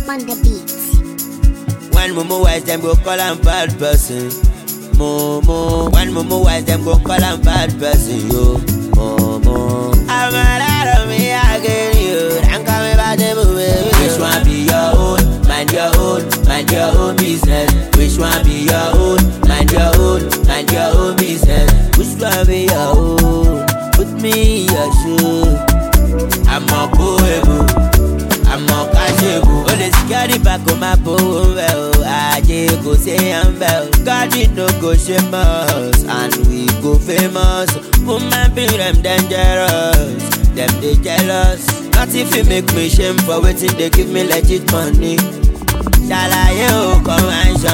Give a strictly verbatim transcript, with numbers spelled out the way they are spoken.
on the beat. When mumu wise, them go call am bad person. Mumu. When mumu wise, them go call am bad person. Yo, mumu. I'm a lot of me again, you. I'm coming back to movie. Which one be your own? Mind your own, mind your own business. Which one be your own? Mind your own, mind your own business. Which one be your own? Put me in your shoe. I'm a poebu, I'm a cashebu. Oh, let's carry back on my poem. I just go say I'm well. God, we no go shame us, and we go famous. Woman be them dangerous, them they jealous. Not if you make me shame for waiting, they give me legit money. Shall I you come and show?